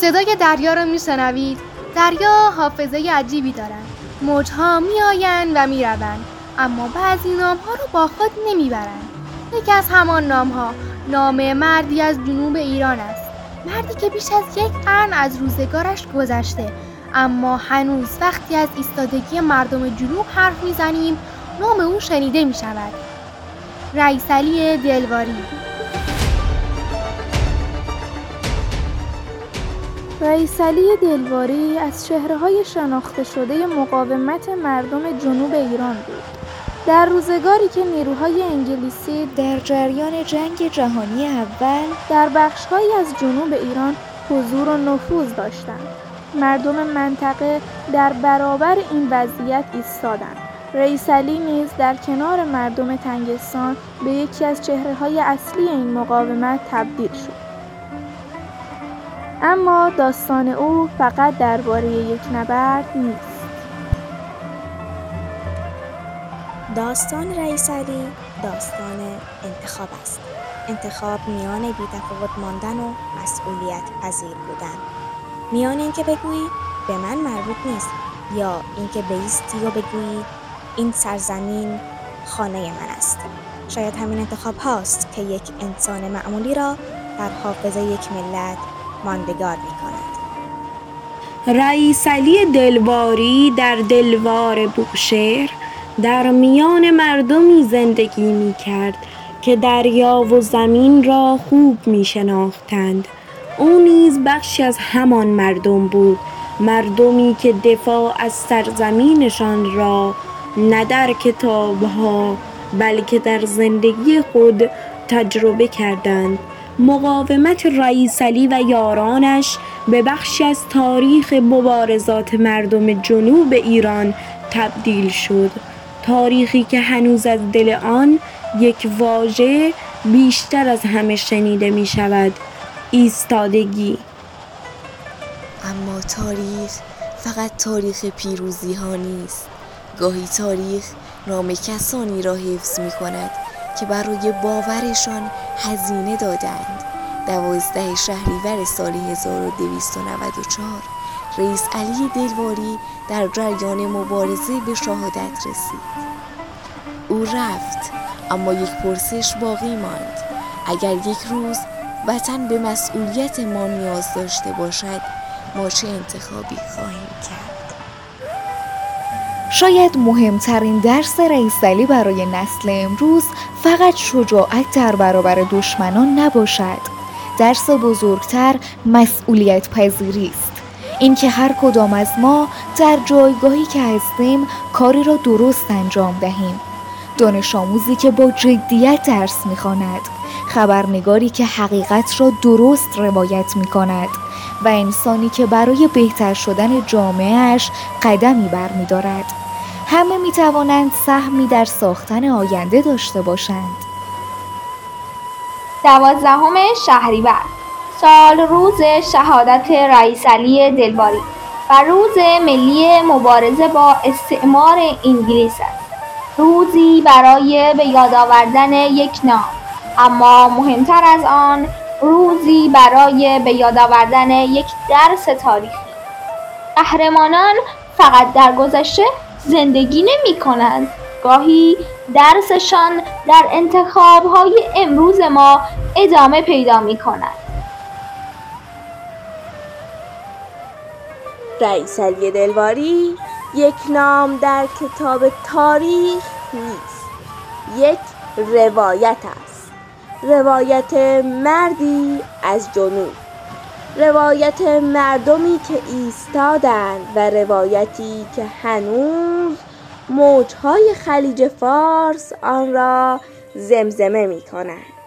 صدای دریا رو میشنوید؟ دریا حافظه عجیبی دارن. موجها میآیند و میروند، اما بعضی نامها رو با خود نمیبرند. یکی از همان نامها نام مردی از جنوب ایران است. مردی که بیش از 1 قرن از روزگارش گذشته، اما هنوز وقتی از ایستادگی مردم جنوب حرف میزنیم نام او شنیده میشود. رئیس علی دلواری. رئیس علی دلواری از چهره‌های شناخته شده مقاومت مردم جنوب ایران بود. در روزگاری که نیروهای انگلیسی در جریان جنگ جهانی اول در بخش‌هایی از جنوب ایران حضور و نفوذ داشتند، مردم منطقه در برابر این وضعیت ایستادند. رئیس علی نیز در کنار مردم تنگستان به یکی از چهره‌های اصلی این مقاومت تبدیل شد. اما داستان او فقط درباره یک نبرد نیست. داستان رئیس علی داستان انتخاب است. انتخاب میان بی‌تفاوت ماندن و مسئولیت پذیر بودن. میان اینکه بگویی به من مربوط نیست یا اینکه بایستی و بگویی این سرزمین خانه من است. شاید همین انتخاب هاست که یک انسان معمولی را در حافظه یک ملت ماندگار می کند. رئیس علی دلواری در دلوار بوشهر در میان مردمی زندگی می کرد که دریا و زمین را خوب می شناختند. او نیز بخشی از همان مردم بود، مردمی که دفاع از سرزمینشان را نه در کتابها بلکه در زندگی خود تجربه کردند. مقاومت رئیس علی و یارانش به بخشی از تاریخ مبارزات مردم جنوب ایران تبدیل شد، تاریخی که هنوز از دل آن یک واژه بیشتر از همه شنیده می شود: ایستادگی. اما تاریخ فقط تاریخ پیروزی ها نیست. گاهی تاریخ نام کسانی را حفظ می کند که برای باورشان هزینه دادند. 12 شهریور سال 1294 رئیس علی دلواری در جریان مبارزه به شهادت رسید. او رفت، اما یک پرسش باقی ماند: اگر یک روز وطن به مسئولیت ما نیاز داشته باشد، ما چه انتخابی خواهیم کرد؟ شاید مهمترین درس رئیس علی برای نسل امروز فقط شجاعت در برابر دشمنان نباشد. درس بزرگتر مسئولیت پذیری است. اینکه هر کدام از ما در جایگاهی که هستیم کاری را درست انجام دهیم. دانش آموزی که با جدیت درس می‌خواند، خبرنگاری که حقیقت را درست روایت می‌کند و انسانی که برای بهتر شدن جامعه‌اش قدمی برمی‌دارد. همه می‌توانند سهمی در ساختن آینده داشته باشند. 12 شهریور سال روز شهادت رئیس علی دلواری و روز ملی مبارزه با استعمار انگلیس است. روزی برای به یاد آوردن یک نام، اما مهمتر از آن روزی برای به یاد آوردن یک درس تاریخی. قهرمانان فقط در گذشته زندگی نمی کنند، گاهی درسشان در انتخاب‌های امروز ما ادامه پیدا می کند. رئیس علی دلواری یک نام در کتاب تاریخ نیست، یک روایت است. روایت مردی از جنوب، روایت مردمی که ایستادند و روایتی که هنوز موجهای خلیج فارس آن را زمزمه می کنند.